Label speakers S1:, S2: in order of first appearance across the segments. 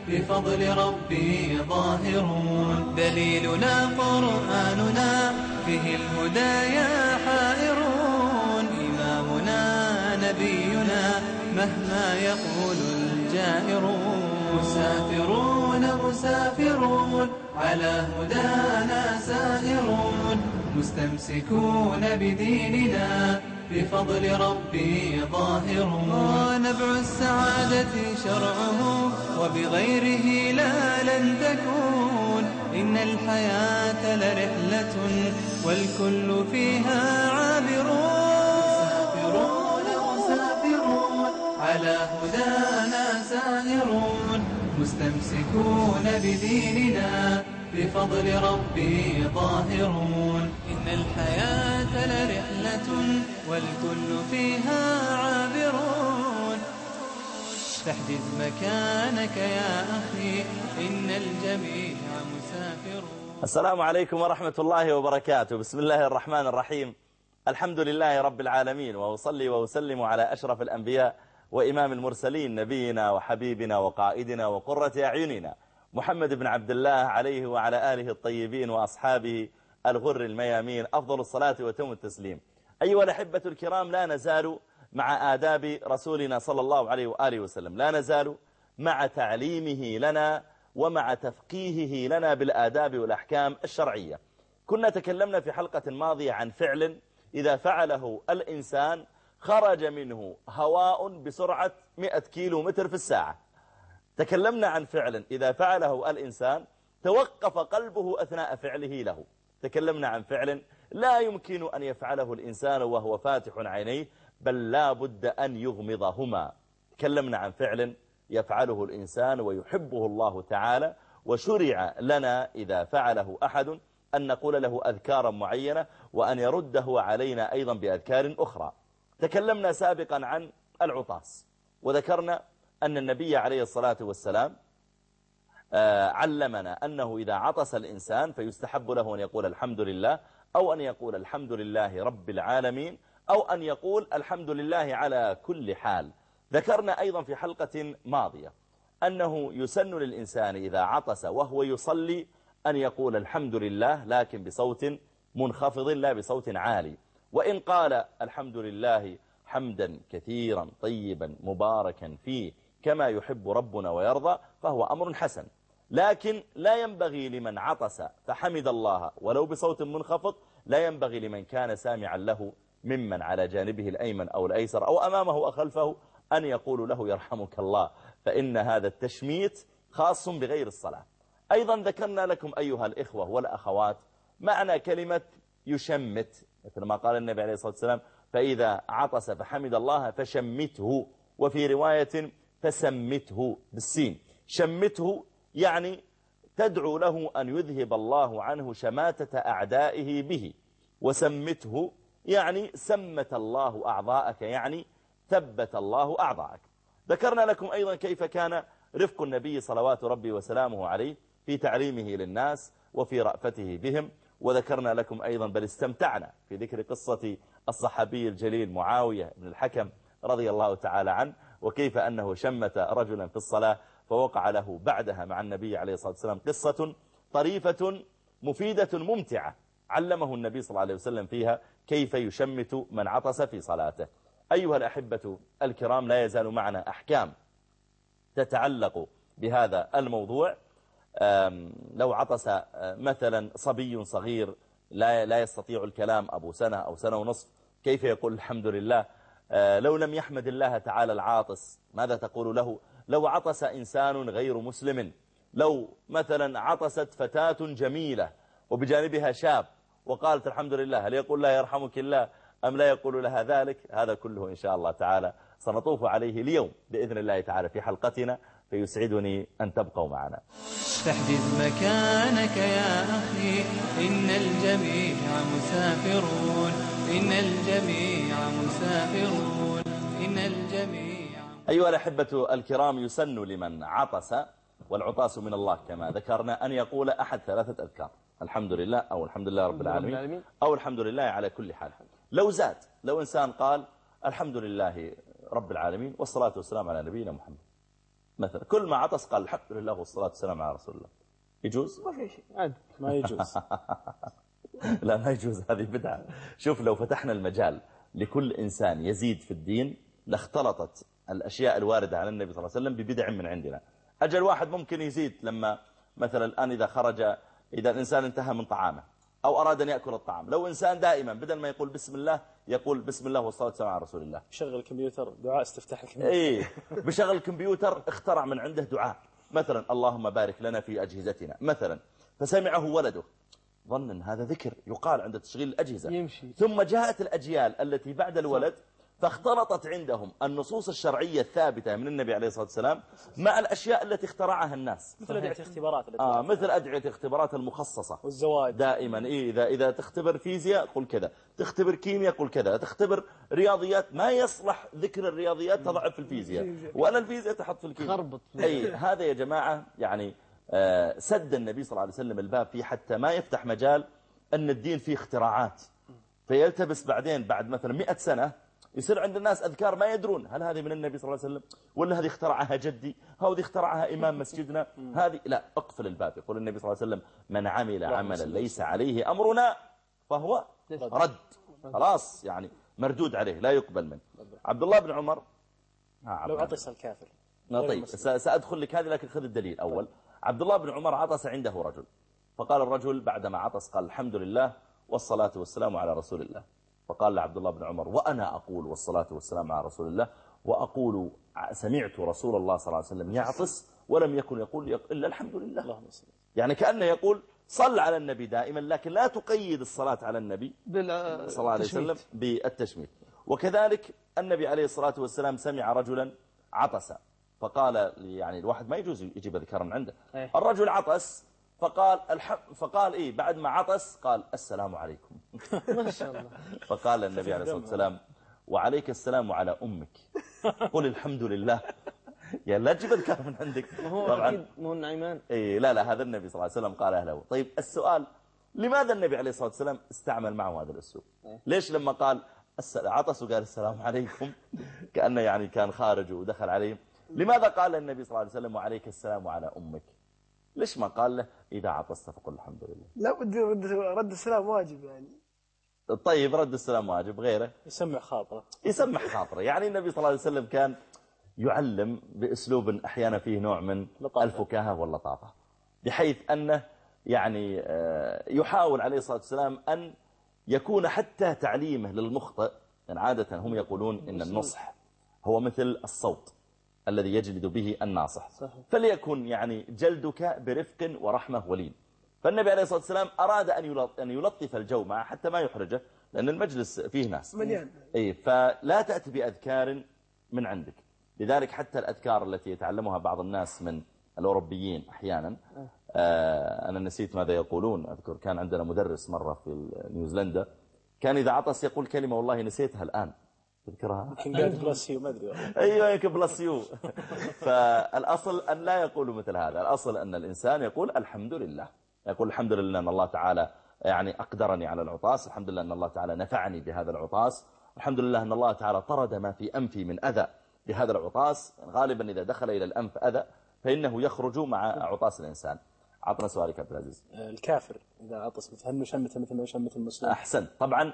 S1: بفضل ربي ظاهرون. دليلنا قرآننا فيه الهدايا حائرون. إمامنا نبينا مهما يقول الجائرون. مسافرون على هدانا سائرون. مستمسكون بديننا بفضل ربي ظاهرون. نبع السعادة شرعه وبغيره لا لن تكون. إن الحياة لرحلة والكل فيها مسافرون على هدانا سائرون. مستمسكون بديننا بفضل ربي ظاهرون. إن الحياة لرحلة والكل فيها عابرون. فاحجز مكانك يا أخي إن الجميع مسافرون.
S2: السلام عليكم ورحمة الله وبركاته. بسم الله الرحمن الرحيم. الحمد لله رب العالمين، وأصلي وأسلم على أشرف الأنبياء وإمام المرسلين، نبينا وحبيبنا وقائدنا وقرة أعيننا محمد بن عبد الله عليه وعلى آله الطيبين وأصحابه الغر الميامين أفضل الصلاة وتم التسليم. أيها الأحبة الكرام، لا نزال مع آداب رسولنا صلى الله عليه وآله وسلم، لا نزال مع تعليمه لنا ومع تفقيهه لنا بالآداب والأحكام الشرعية. كنا تكلمنا في حلقة ماضية عن فعل إذا فعله الإنسان خرج منه هواء بسرعة 100 كيلو متر في الساعة. تكلمنا عن فعل إذا فعله الإنسان توقف قلبه أثناء فعله له. تكلمنا عن فعل لا يمكن أن يفعله الإنسان وهو فاتح عينيه، بل لا بد أن يغمضهما. تكلمنا عن فعل يفعله الإنسان ويحبه الله تعالى، وشرع لنا إذا فعله أحد أن نقول له أذكارا معينة وأن يرده علينا أيضا بأذكار أخرى. تكلمنا سابقا عن العطاس، وذكرنا أن النبي عليه الصلاة والسلام علمنا أنه إذا عطس الإنسان فيستحب له أن يقول الحمد لله، أو أن يقول الحمد لله رب العالمين، أو أن يقول الحمد لله على كل حال. ذكرنا أيضا في حلقة ماضية أنه يسن للإنسان إذا عطس وهو يصلي أن يقول الحمد لله، لكن بصوت منخفض لا بصوت عالي. وإن قال الحمد لله حمدا كثيرا طيبا مباركا فيه كما يحب ربنا ويرضى فهو أمر حسن، لكن لا ينبغي لمن عطس فحمد الله ولو بصوت منخفض، لا ينبغي لمن كان سامعا له ممن على جانبه الأيمن أو الأيسر أو أمامه أو خلفه أن يقول له يرحمك الله، فإن هذا التشميت خاص بغير الصلاة. أيضا ذكرنا لكم أيها الإخوة والأخوات معنى كلمة يشمت، مثل ما قال النبي عليه الصلاة والسلام فإذا عطس فحمد الله فشمته، وفي رواية فسمته بالسين. شمته يعني تدعو له أن يذهب الله عنه شماتة أعدائه به، وسمته يعني سمت الله أعضاءك، يعني ثبت الله أعضاءك. ذكرنا لكم أيضا كيف كان رفق النبي صلوات ربي وسلامه عليه في تعليمه للناس وفي رأفته بهم. وذكرنا لكم أيضا بل استمتعنا في ذكر قصة الصحابي الجليل معاوية بن الحكم رضي الله تعالى عنه، وكيف أنه شمت رجلا في الصلاة فوقع له بعدها مع النبي عليه الصلاة والسلام قصة طريفة مفيدة ممتعة علمه النبي صلى الله عليه وسلم فيها كيف يشمت من عطس في صلاته. أيها الأحبة الكرام، لا يزال معنا أحكام تتعلق بهذا الموضوع. لو عطس مثلا صبي صغير لا يستطيع الكلام، أبو سنة أو سنة ونصف، كيف يقول الحمد لله؟ لو لم يحمد الله تعالى العاطس ماذا تقول له؟ لو عطس إنسان غير مسلم، لو مثلا عطست فتاة جميلة وبجانبها شاب وقالت الحمد لله، هل يقول لها يرحمك الله أم لا يقول لها ذلك؟ هذا كله إن شاء الله تعالى سنطوف عليه اليوم بإذن الله تعالى في حلقتنا، فيسعدني أن تبقوا معنا.
S1: فاحجز مكانك يا أخي إن الجميع مسافرون. إن الجميع مسافرون. إن الجميع.
S2: أيها الأحبة الكرام، يسن لمن عطس، والعطاس من الله كما ذكرنا، أن يقول أحد 3 أذكار: الحمد لله، أو الحمد لله رب العالمين، أو الحمد لله على كل حال. لو زاد، لو إنسان قال الحمد لله رب العالمين والصلاة والسلام على نبينا محمد، مثلا كل ما عطس قال الحمد لله والصلاة والسلام على رسول الله، يجوز؟
S3: ما في شيء عاد ما يجوز.
S2: لا ما يجوز، هذه بدعة. شوف لو فتحنا المجال لكل إنسان يزيد في الدين لاختلطت الأشياء الواردة على النبي صلى الله عليه وسلم ببدع من عندنا. أجل واحد ممكن يزيد لما مثلا الآن إذا الإنسان انتهى من طعامه أو أراد أن يأكل الطعام، لو إنسان دائما بدل ما يقول بسم الله يقول بسم الله والصلاة والسلام على رسول الله.
S3: شغل الكمبيوتر دعاء استفتاح الكمبيوتر.
S2: إيه بشغل الكمبيوتر اخترع من عنده دعاء مثلا اللهم بارك لنا في أجهزتنا مثلا، فسمعه ولده ظن أن هذا ذكر يقال عند تشغيل الأجهزة
S3: يمشي.
S2: ثم جاءت الأجيال التي بعد الولد فاختلطت عندهم النصوص الشرعية الثابتة من النبي عليه الصلاة والسلام مع الأشياء التي اخترعها الناس،
S3: مثل أدعية اختبارات
S2: مثل أدعية اختبارات المخصصة
S3: والزواج
S2: دائما. إذا تختبر فيزياء قل كذا، تختبر كيمياء قل كذا، تختبر رياضيات ما يصلح ذكر الرياضيات تضع في الفيزياء ولا الفيزياء تحط في الكيمياء.
S1: خربط.
S2: هذا يا جماعة يعني سد النبي صلى الله عليه وسلم الباب فيه حتى ما يفتح مجال أن الدين فيه اختراعات، فيلتبس بعدين بعد مثلا 100 سنة يصير عند الناس أذكار ما يدرون هل هذه من النبي صلى الله عليه وسلم ولا هذه اخترعها جدي، هذه اخترعها إمام مسجدنا، هذه لا. أقفل الباب. يقول النبي صلى الله عليه وسلم من عمل عملا ليس عليه أمرنا فهو رد، خلاص يعني مردود عليه لا يقبل منه. عبد الله بن عمر
S3: لو عطس الكافر.
S2: طيب سأدخل لك هذه لكن خذ الدليل أول. عبد الله بن عمر عطس عنده رجل، فقال الرجل بعدما عطس قال الحمد لله والصلاة والسلام على رسول الله. فقال لعبد الله بن عمر وأنا أقول والصلاة والسلام على رسول الله، وأقول سمعت رسول الله صلى الله عليه وسلم يعطس ولم يكن يقول إلا الحمد لله. يعني كأنه يقول صل على النبي دائما، لكن لا تقيد الصلاة على النبي صلى الله عليه وسلم بالتشميت. وكذلك النبي عليه الصلاة والسلام سمع رجلا عطس فقال يعني الواحد ما يجوز يجيب ذكر من عنده. الرجل عطس فقال بعد ما عطس قال السلام عليكم.
S1: ما شاء الله.
S2: فقال النبي عليه الصلاة والسلام وعليك السلام على أمك قل الحمد لله. يا لا تجيب ذكر من عندك.
S1: طبعا أكيد مو النعيمان.
S2: لا هذا النبي صلى الله عليه وسلم قال أهله. طيب السؤال لماذا النبي عليه الصلاة والسلام استعمل معه هذا الأسلوب؟ ليش لما قال عطس وقال السلام عليكم كأنه يعني كان خارج ودخل عليه، لماذا قال النبي صلى الله عليه وسلم وعليك السلام على أمك؟ ليش ما قال له إذا عطست فقل الحمد لله؟
S4: لا بد رد السلام واجب يعني.
S2: طيب رد السلام واجب، غيره
S3: يسمع خاطره. يعني النبي صلى الله عليه وسلم كان يعلم بأسلوب أحيانا فيه نوع من الفكاهة واللطافة، بحيث أنه يعني يحاول عليه الصلاة والسلام أن يكون حتى تعليمه للمخطئ. يعني عادة هم يقولون إن النصح هو مثل الصوت الذي يجلد به الناصح، فليكن يعني جلدك برفق ورحمة ولين. فالنبي عليه الصلاة والسلام أراد أن يلطف الجو معه حتى ما يحرجه، لأن المجلس فيه ناس
S4: مليان.
S2: فلا تأتي بأذكار من عندك. لذلك حتى الأذكار التي يتعلمها بعض الناس من الأوروبيين أحيانا، أنا نسيت ماذا يقولون. أذكر كان عندنا مدرس مرة في نيوزيلندا كان إذا عطس يقول كلمة والله نسيتها الآن، تذكرها؟
S3: بلاسيو ما أدري.
S2: أيوة يمكن بلاسيو. فالأصل أن لا يقولوا مثل هذا، الأصل أن الإنسان يقول الحمد لله، يقول الحمد لله أن الله تعالى يعني أقدرني على العطاس، الحمد لله أن الله تعالى نفعني بهذا العطاس، الحمد لله أن الله تعالى طرد ما في أنفي من أذى بهذا العطاس. غالبا إذا دخل إلى الأنف أذى فإنه يخرج مع عطاس الإنسان. عطنا سؤالك عبد العزيز.
S3: الكافر إذا عطس مثل نشمته مثل ما يشمت المسلم.
S2: أحسن. طبعا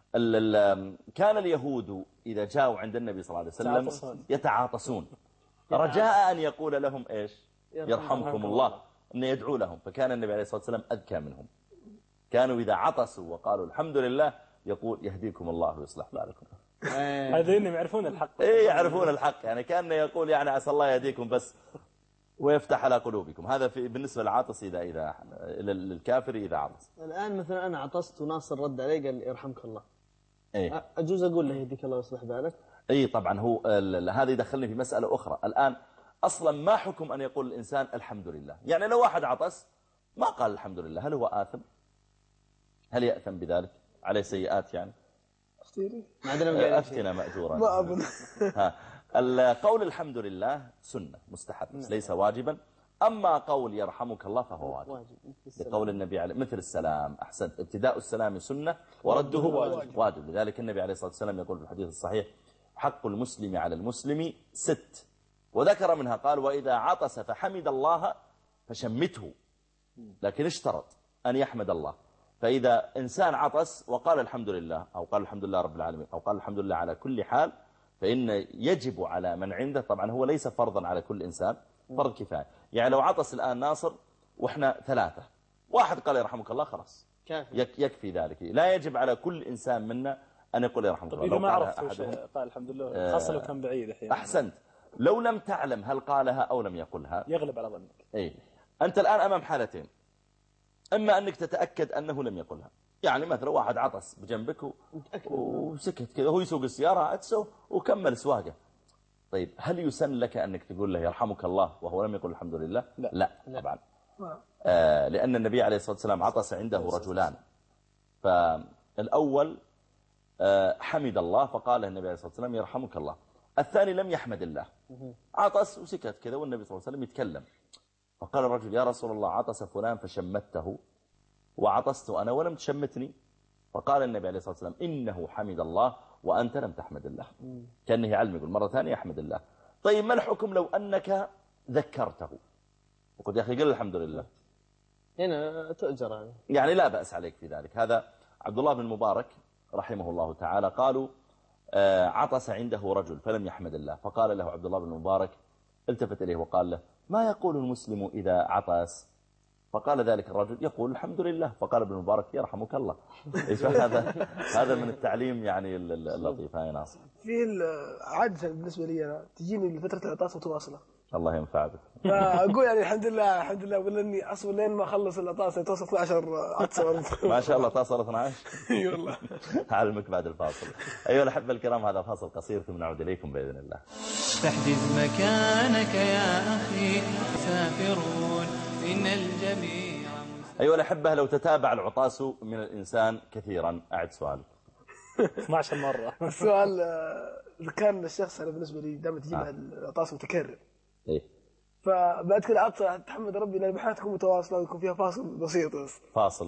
S2: كان اليهود إذا جاءوا عند النبي صلى الله عليه وسلم يتعاطسون رجاء أن يقول لهم إيش؟ يرحمكم الله، أن يدعو لهم. فكان النبي عليه الصلاة والسلام أذكى منهم. كانوا إذا عطسوا وقالوا الحمد لله يقول يهديكم الله ويصلح بالكم.
S3: هذين يعرفون الحق.
S2: يعرفون الحق، يعني كان يقول يعني عسى الله يهديكم بس ويفتح على قلوبكم. هذا بالنسبة للعاطس إذا للكافر إذا عطس.
S1: الآن مثلا أنا عطست وناصر رد علي قال يرحمك الله، أجوز أقول له يهديك الله ويصلح بالك؟
S2: طبعا. هو هذا يدخلني في مسألة أخرى الآن. أصلا ما حكم أن يقول الإنسان الحمد لله؟ يعني لو واحد عطس ما قال الحمد لله هل هو آثم؟ هل يأثم بذلك؟ عليه سيئات يعني؟ أفتنا مأجورا.
S4: ما أظن.
S2: القول الحمد لله سنة مستحب ليس واجبا. أما قول يرحمك الله فهو واجب لقول النبي عليه مثل السلام. أحسنت. ابتداء السلام سنة ورده واجب. لذلك النبي عليه الصلاة والسلام يقول في الحديث الصحيح حق المسلم على المسلم 6: وذكر منها قال وإذا عطس فحمد الله فشمته، لكن اشترط أن يحمد الله. فإذا إنسان عطس وقال الحمد لله أو قال الحمد لله رب العالمين أو قال الحمد لله على كل حال، فإن يجب على من عنده، طبعا هو ليس فرضا على كل إنسان، فرض كفاية. يعني لو عطس الآن ناصر وإحنا 3، واحد قال يرحمك الله خلاص يكفي ذلك، لا يجب على كل إنسان منا أن يقول يرحمك الله.
S3: طيب إذا ما عرفت قال الحمد لله خاصة لو كان بعيد أحيانا.
S2: أحسنت، لو لم تعلم هل قالها أو لم يقلها
S3: يغلب على ظنك.
S2: إيه؟ أنت الآن أمام حالتين، إما أنك تتأكد أنه لم يقلها، يعني مثلا واحد عطس بجنبك وسكت كذا، هو يسوق السيارة عطسه وكمل سواقه، طيب هل يسن لك أنك تقول له يرحمك الله وهو لم يقل الحمد لله؟ لا طبعا. لأن النبي عليه الصلاة والسلام عطس عنده رجلان، فالأول حمد الله فقال النبي عليه الصلاة والسلام يرحمك الله، الثاني لم يحمد الله، عطس وسكت كذا والنبي صلى الله عليه وسلم يتكلم، فقال الرجل يا رسول الله عطس فلان فشمته وعطست أنا ولم تشمتني، فقال النبي عليه الصلاة والسلام إنه حمد الله وأنت لم تحمد الله، كأنه يعلم يقول مرة ثانية يحمد الله. طيب ما الحكم لو أنك ذكرته وقد يا أخي قل الحمد لله؟
S1: هنا تؤجر
S2: يعني لا بأس عليك في ذلك. هذا عبد الله بن المبارك رحمه الله تعالى قالوا عطس عنده رجل فلم يحمد الله، فقال له عبد الله بن المبارك التفت إليه وقال له ما يقول المسلم إذا عطس؟ فقال ذلك الرجل يقول الحمد لله، فقال ابن المبارك يرحمك الله. هذا من التعليم يعني اللطيف. هاي ناصر
S4: في عادة بالنسبة لي أنا تجيني فترة العطاس متواصلة،
S2: الله ينفع بك،
S4: فأقول يعني الحمد لله الحمد لله، ولا إني أصبر لين ما أخلص العطاس توصل 12 عطسة.
S2: ما شاء الله تصل 12.
S4: اي والله.
S2: أعلمك بعد الفاصل. أيها الأحبة الكرام هذا فاصل قصير ثم نعود إليكم بإذن الله.
S5: فاحجز مكانك يا أخي سافرون إن الجميع.
S2: أيها الأحبة لو تتابع العطاس من الإنسان كثيرا، أعد سؤال
S3: 12 مرة.
S4: السؤال كان الشخص أنا بالنسبة لي دائما تجيب العطاس متكرر،
S2: إيه؟
S4: فبعد كل عطسة تحمد ربي لأن بحياتها تكون متواصلة ويكون فيها فاصل بسيط بس.
S2: فاصل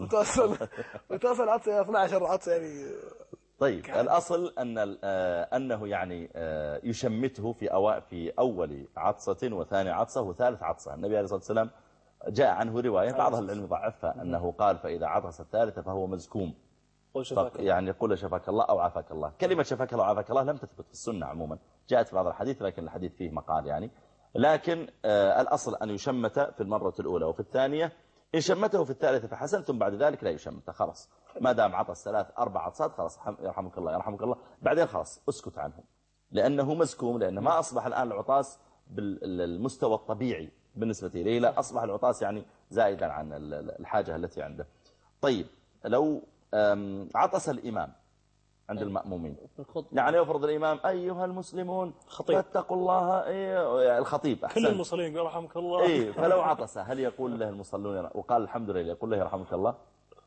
S4: متواصل عطسة 12 عطسة يعني.
S2: طيب الأصل أنه يعني يشمته في أول عطسة وثاني عطسة وثالث عطسة. النبي عليه الصلاة والسلام جاء عنه رواية بعض العلم ضعفها أنه قال فإذا عطس الثالثة فهو مزكوم، يعني يقول شفاك الله أو عافاك الله. كلمة شفاك الله وعافاك الله لم تثبت في السنة عموما، جاءت في بعض الحديث لكن الحديث فيه مقال يعني، لكن الأصل أن يشمت في المرة الأولى وفي الثانية، إن شمته في الثالثة فحسن، ثم بعد ذلك لا يشمت خلاص، ما دام عطس 3 4 عطسات خلاص يرحمك الله يرحمك الله، بعدين خلاص اسكت عنه لأنه مزكوم، لأنه ما أصبح الآن العطاس بالمستوى الطبيعي بالنسبة إليه، لا أصبح العطاس يعني زائدا عن الحاجة التي عنده. طيب لو عطس الإمام عند المأمومين، يعني يفرض الإمام أيها المسلمون فاتقوا الله، الخطيب
S3: كل المصلين يرحمك الله،
S2: فلو عطس هل يقول له المصلون وقال الحمد لله يقول له يرحمك الله؟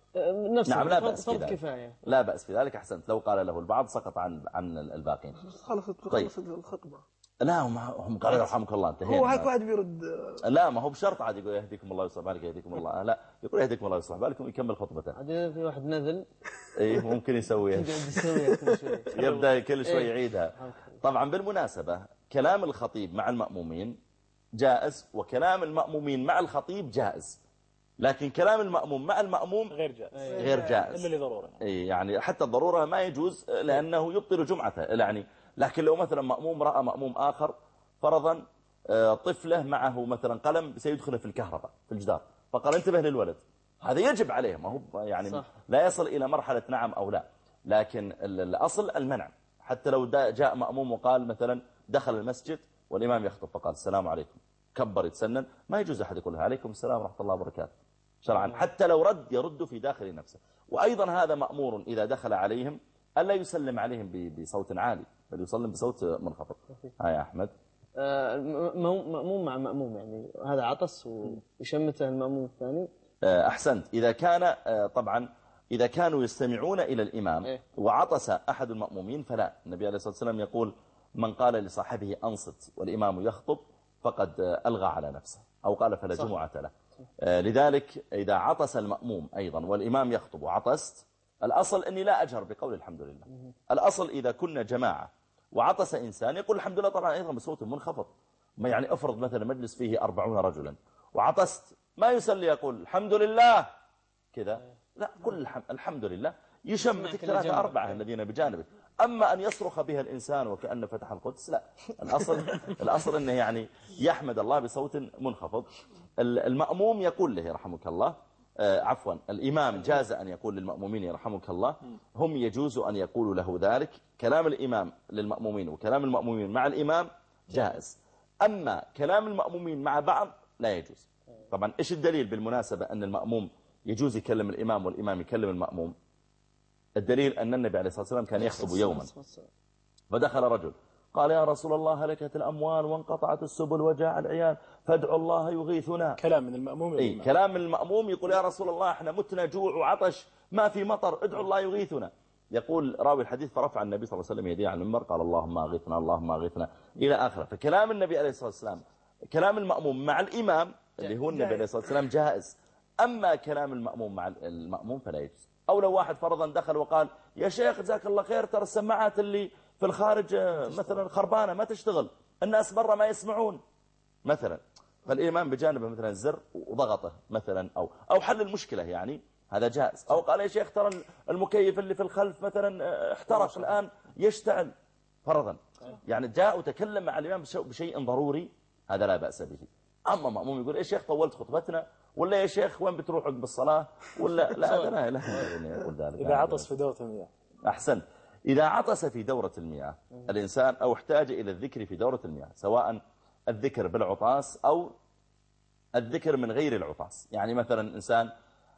S1: نعم
S2: لا بأس في
S1: فرض
S2: ذلك،
S1: كفاية،
S2: لا بأس في ذلك. أحسنت، لو قال له البعض سقط عن الباقين.
S4: خلصت الخطبة.
S2: لا هم قالوا يرحمك الله انتهينا.
S4: هو هيك واحد بيرد.
S2: لا ما هو بشرط عاد يقول يهديكم الله ويصلح بالك يهديكم الله، لا يقول يهديكم الله ويصلح بالكم ويكمل خطبته.
S1: عاد في واحد نذل
S2: ممكن يسويها يبدأ كل شوي يعيدها. طبعا بالمناسبة كلام الخطيب مع المأمومين جائز، وكلام المأمومين مع الخطيب جائز، لكن كلام المأموم مع المأموم غير جائز
S3: إلا لضرورة.
S2: يعني حتى الضرورة ما يجوز لأنه يبطل جمعته يعني. لكن لو مثلا مأموم رأى مأموم آخر فرضا طفله معه مثلا قلم سيدخله في الكهرباء في الجدار، فقال انتبه للولد، هذا يجب عليه، ما هو يعني صح. لا يصل إلى مرحلة نعم أو لا، لكن الأصل المنع. حتى لو جاء مأموم وقال مثلا دخل المسجد والإمام يخطب فقال السلام عليكم، كبر يتسنن، ما يجوز أحد يقول عليكم السلام ورحمة الله وبركاته شرعا، حتى لو يرد في داخل نفسه. وأيضا هذا مأمور إذا دخل عليهم ألا يسلم عليهم بصوت عالي، بل يسلم بصوت منخفض. يا أحمد
S1: مأموم مع مأموم، يعني هذا عطس ويشمته المأموم الثاني.
S2: أحسنت. إذا كان طبعا إذا كانوا يستمعون إلى الإمام وعطس أحد المأمومين فلا، النبي عليه الصلاة والسلام يقول من قال لصاحبه أنصت والإمام يخطب فقد ألغى على نفسه، أو قال فلا جمعة له. لذلك إذا عطس المأموم أيضا والإمام يخطب وعطست، الأصل أني لا أجهر بقول الحمد لله. الأصل إذا كنا جماعة وعطس إنسان يقول الحمد لله طبعا أيضا بصوت منخفض،
S3: ما يعني افرض مثلا مجلس فيه 40 رجلا وعطست، ما يسلي يقول الحمد لله كذا، لا، كل الحمد لله، يشمتك 3 4 الذين بجانبك. أما أن يصرخ بها الإنسان وكأن فتح القدس، لا، الأصل أنه يعني يحمد الله بصوت منخفض. المأموم يقول له يرحمك الله، عفوا الإمام جاز أن يقول للمأمومين يرحمك الله، هم يجوز أن يقولوا له ذلك. كلام الإمام للمأمومين وكلام المأمومين مع الإمام جائز، أما كلام المأمومين مع بعض لا يجوز. طبعا إيش الدليل بالمناسبة أن المأموم يجوز يكلم الإمام والإمام يكلم المأموم؟ الدليل أن النبي عليه الصلاة والسلام كان يخطب يوما، فدخل رجل قال يا رسول الله هلكت الأموال وانقطعت السبل وجاع العيال فادعوا الله يغيثنا.
S4: كلام من المأموم.
S3: كلام من المأموم يقول يا رسول الله احنا متنا جوع وعطش ما في مطر ادعوا الله يغيثنا. يقول راوي الحديث فرفع النبي صلى الله عليه وسلم يديه على المنبر قال اللهم أغيثنا اللهم أغيثنا إلى آخره. فكلام النبي عليه الصلاة والسلام كلام المأموم مع الإمام اللي هو النبي عليه الصلاة والسلام جائز، أما كلام المأموم مع المأموم فلا يجوز. أو لو واحد فرضا دخل وقال يا شيخ جزاك الله خير ترى السماعات اللي في الخارج مثلا خربانة ما تشتغل، الناس برا ما يسمعون مثلا، فالإمام بجانبه مثلا الزر وضغطه مثلا أو حل المشكلة، يعني هذا جائز. أو قال يا شيخ ترى المكيف اللي في الخلف مثلا احترق الآن يشتعل فرضا، يعني جاء وتكلم مع الإمام بشيء ضروري، هذا لا بأس به. أما مأموم يقول يا شيخ طولت خطبتنا، ولا يا شيخ وين بتروح بالصلاة، ولا لا يقول ذلك.
S4: إذا عطس في دورة المياه.
S3: أحسن، إذا عطس في دورة المياه الإنسان أو احتاج إلى الذكر في دورة المياه، سواء الذكر بالعطاس أو الذكر من غير العطاس، يعني مثلا إنسان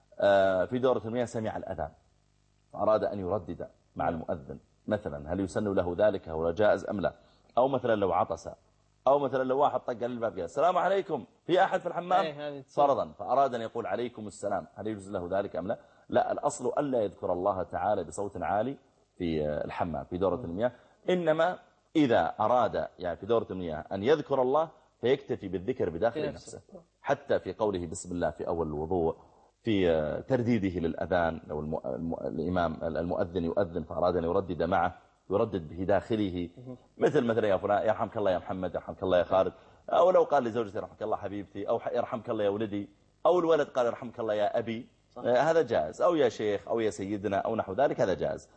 S3: في دورة المياه سمع الأذان فأراد أن يردد مع المؤذن مثلا، هل يسن له ذلك هو جائز أم لا؟ أو مثلا لو عطس، أو مثلا لو واحد طق على الباب قال السلام عليكم في أحد في الحمام فرضا فأراد أن يقول عليكم السلام، هل يجوز له ذلك أم لا؟ لا، الأصل ألا يذكر الله تعالى بصوت عالي في الحمام في دورة المياه، إنما إذا أراد يعني في دورة المياه أن يذكر الله فيكتفي بالذكر بداخل نفسه، حتى في قوله بسم الله في أول الوضوء، في ترديده للأذان، لو الإمام المؤذن يؤذن فأراد أن يردد معه يردد به داخله، مثلا يا فلان يرحمك الله يا محمد، يرحمك الله يا خالد، أو لو قال لزوجتي يرحمك الله حبيبتي، أو يرحمك الله يا ولدي، أو الولد قال يرحمك الله يا أبي، هذا جائز، أو يا شيخ أو يا سيدنا أو نحو ذلك، هذا جائز.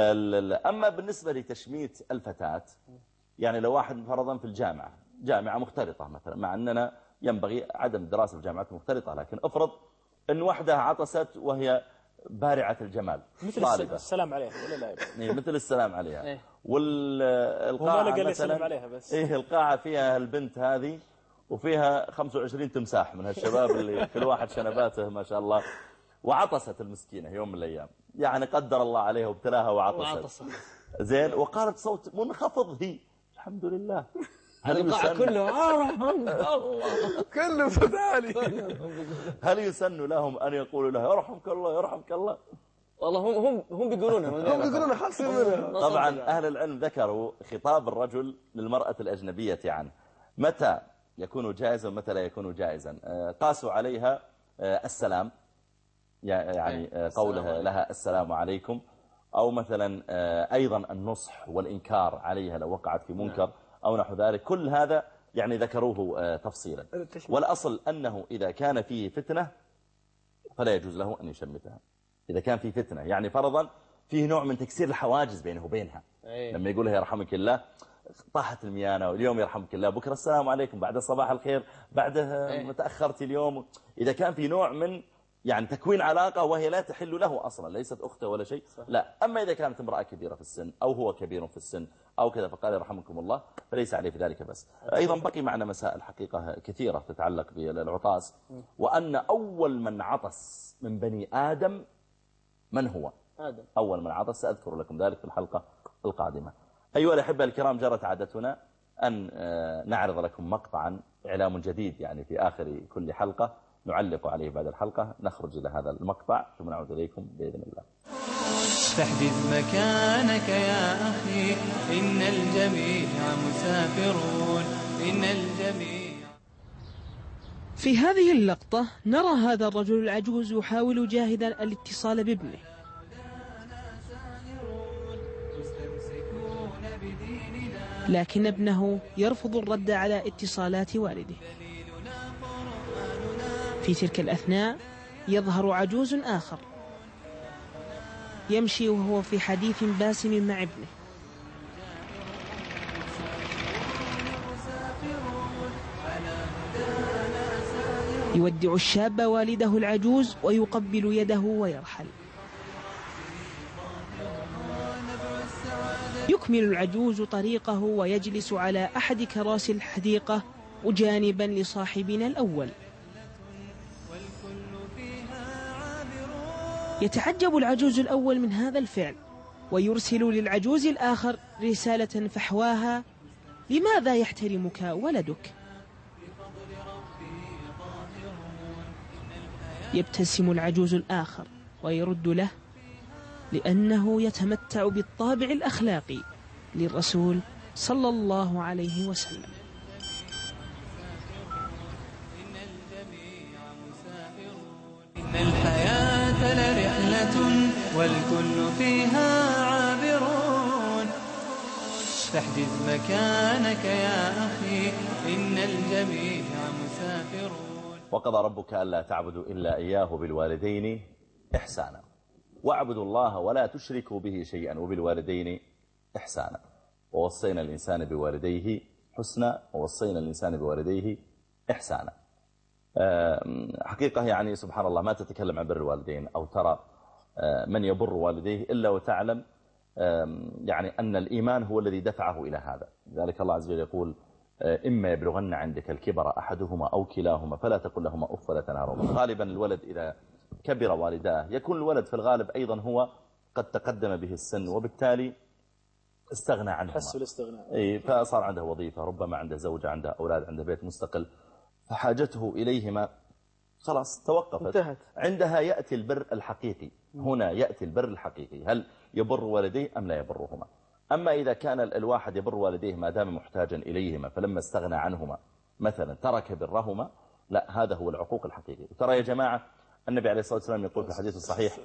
S3: أما بالنسبة لتشميت الفتاة، يعني لو واحد فرضا في الجامعة جامعة مختلطة مثلا، مع أننا ينبغي عدم الدراسة في الجامعات المختلطة، لكن افرض أن وحدة عطست وهي بارعة الجمال
S4: مثل السلام عليها ولا لا؟
S3: مثل السلام عليها، والقاعة مثلا
S4: عليها بس.
S3: القاعة فيها البنت هذه وفيها 25 تمساح من هالشباب اللي كل واحد شنباته ما شاء الله، وعطست المسكينة يوم من الأيام، يعني قدر الله عليها وابتلاها وعطست زين، وقالت صوت منخفض هي الحمد لله،
S1: القاعة كله
S4: كله فتالي،
S3: هل يسن لهم أن يقولوا له يرحمك الله يرحمك الله؟
S1: والله هم بيقولونها
S4: خاصين منها.
S3: طبعا أهل العلم ذكروا خطاب الرجل للمرأة الأجنبية عنه متى يكون جائزا ومتى لا يكون جائزا، قاسوا عليها السلام، يعني قوله لها السلام عليكم، أو مثلا أيضا النصح والإنكار عليها لو وقعت في منكر أو نحو ذلك، كل هذا يعني ذكروه تفصيلا. والأصل أنه إذا كان فيه فتنة فلا يجوز له أن يشمتها، إذا كان فيه فتنة، يعني فرضا فيه نوع من تكسير الحواجز بينه وبينها، لما يقولها يرحمك الله طاحت الميانة، واليوم يرحمك الله، بكرة السلام عليكم، بعد صباح الخير، بعده متأخرت اليوم، إذا كان في نوع من يعني تكوين علاقة وهي لا تحل له أصلا، ليست أخته ولا شيء، لا. أما إذا كانت امرأة كبيرة في السن أو هو كبير في السن أو كذا فقال يرحمكم الله فليس عليه في ذلك بس. أيضا بقي معنا مسائل حقيقة كثيرة تتعلق بالعطاس، وأن أول من عطس من بني آدم من هو؟
S1: آدم.
S3: أول من عطس سأذكر لكم ذلك في الحلقة القادمة. أيها الأحبة الكرام، جرت عادتنا أن نعرض لكم مقطعا إعلام جديد يعني في آخر كل حلقة نعلق عليه بعد الحلقة، نخرج إلى هذا المقطع ثم نعود إليكم بإذن الله.
S5: فاحجز مكانك يا أخي إن الجميع مسافرون، إن الجميع.
S6: في هذه اللقطة نرى هذا الرجل العجوز يحاول جاهدا الاتصال بابنه. لكن ابنه يرفض الرد على اتصالات والده. في تلك الأثناء يظهر عجوز آخر يمشي وهو في حديث باسم مع ابنه. يودع الشاب والده العجوز ويقبل يده ويرحل. يكمل العجوز طريقه ويجلس على أحد كراسي الحديقة جانبا لصاحبنا الأول. يتعجب العجوز الأول من هذا الفعل ويرسل للعجوز الآخر رسالة فحواها: لماذا يحترمك ولدك؟ يبتسم العجوز الآخر ويرد له: لأنه يتمتع بالطابع الأخلاقي للرسول صلى الله عليه وسلم.
S5: إن الحياة لرحلة والكل فيها عابرون، فاحجز مكانك يا أخي إن الجميع مسافرون.
S2: وقضى ربك ألا تعبدوا إلا إياه بالوالدين إحسانا واعبدوا الله ولا تشركوا به شيئا وبالوالدين إحسانا ووصينا الإنسان بوالديه حسنا ووصينا الإنسان بوالديه إحسانا. حقيقة يعني سبحان الله ما تتكلم عن بر الوالدين أو ترى من يبر والديه إلا وتعلم يعني أن الإيمان هو الذي دفعه إلى هذا. لذلك الله عز وجل يقول: إما يبلغن عندك الكبر أحدهما أو كلاهما فلا تقل لهما أف ولا تنهرهما. غالبا الولد إذا كبر والداه يكون الولد في الغالب أيضا هو قد تقدم به السن وبالتالي استغنى عنهما،
S1: حسوا الاستغناء،
S2: فصار عنده وظيفة، ربما عنده زوجة، عنده أولاد، عنده بيت مستقل، فحاجته إليهما خلاص توقفت،
S1: انتهت.
S2: عندها يأتي البر الحقيقي. هنا يأتي البر الحقيقي، هل يبر والديه أم لا يبرهما؟ أما إذا كان الواحد يبر والديه ما دام محتاجا إليهما فلما استغنى عنهما مثلا ترك برهما، لا، هذا هو العقوق الحقيقي. وترى يا جماعة النبي عليه الصلاة والسلام يقول في الحديث الصحيح: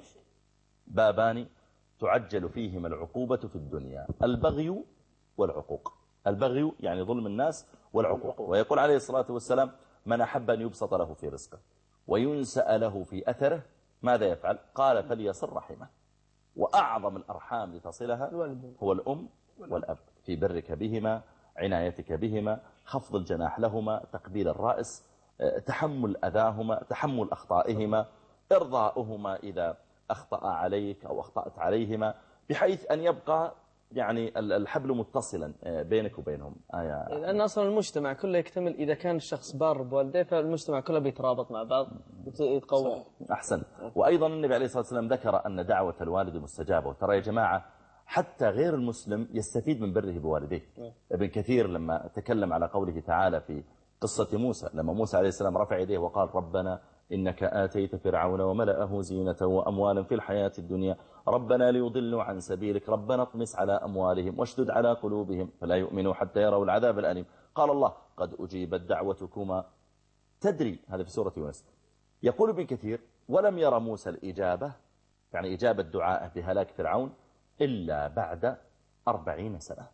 S2: بابان تعجل فيهما العقوبة في الدنيا: البغي والعقوق. البغي يعني ظلم الناس، والعقوق. ويقول عليه الصلاة والسلام: من أحب أن يبسط له في رزقه وينسأ له في أثره ماذا يفعل؟ قال: فليصل رحمه. وأعظم الأرحام لتصلها هو الأم والأب، في برك بهما، عنايتك بهما، خفض الجناح لهما، تقبيل الرأس، تحمل أذاهما، تحمل أخطائهما، إرضاؤهما إذا أخطأ عليك أو أخطأت عليهما، بحيث أن يبقى يعني الحبل متصلا بينك وبينهم.
S1: لأن أصلا المجتمع كله يكتمل إذا كان الشخص بار بوالديه، فالمجتمع كله بيترابط مع بعض يتقوى.
S2: أحسن. وأيضا النبي عليه الصلاة والسلام ذكر أن دعوة الوالد مستجابة. وترى يا جماعة حتى غير المسلم يستفيد من بره بوالديه. ابن كثير لما تكلم على قوله تعالى في قصة موسى، لما موسى عليه السلام رفع يديه وقال: ربنا إنك آتيت فرعون وملأه زينة وأموالا في الحياة الدنيا ربنا ليضلوا عن سبيلك ربنا اطمس على أموالهم واشدد على قلوبهم فلا يؤمنوا حتى يروا العذاب الأليم. قال الله: قد أجيبت دعوتكما. تدري هذا في سورة يونس. يقول ابن كثير: ولم يرى موسى الإجابة، يعني إجابة دعاءه بهلاك فرعون، إلا بعد 40 سنة.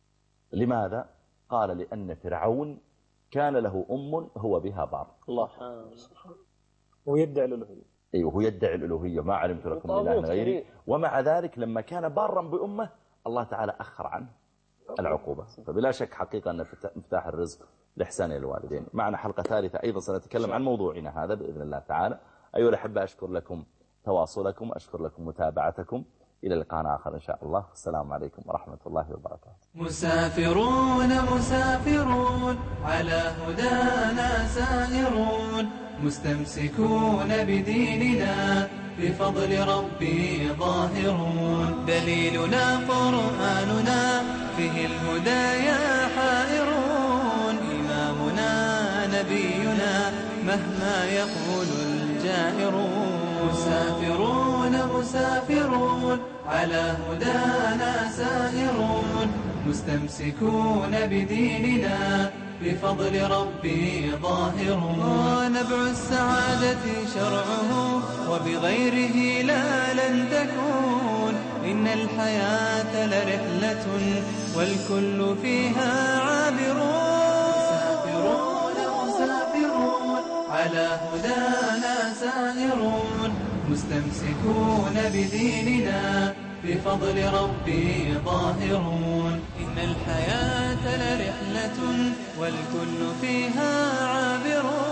S2: لماذا؟ قال: لأن فرعون كان له أم هو بها بار.
S1: الله
S4: ويدعي الألوهية.
S2: أيوه، هو يدعي الألوهية، ما علمت لكم من إله غيري. ومع ذلك لما كان بارا بأمه الله تعالى أخر عنه العقوبة. فبلا شك حقيقة أن مفتاح الرزق لإحسان الوالدين. معنا حلقة ثالثة أيضا سنتكلم عن موضوعنا هذا بإذن الله تعالى. أيها الأحبة، أشكر لكم تواصلكم، أشكر لكم متابعتكم. إلى لقاء آخر إن شاء الله. السلام عليكم ورحمة الله وبركاته.
S5: مسافرون مسافرون على هدانا سائرون، مستمسكون بديننا بفضل ربي ظاهرون. دليلنا قرآننا فيه الهدايا حائرون، إمامنا نبينا مهما يقول الجائرون. مسافرون مسافرون على هدانا سائرون، مستمسكون بديننا بفضل ربي ظاهرون. نبع السعادة شرعه وبغيره لا لن تكون، إن الحياة لرحلة والكل فيها عابرون مسافرون على هدانا سائرون مستمسكون بديننا بفضل ربي ظاهرون إن الحياة لرحلة والكل فيها عابرون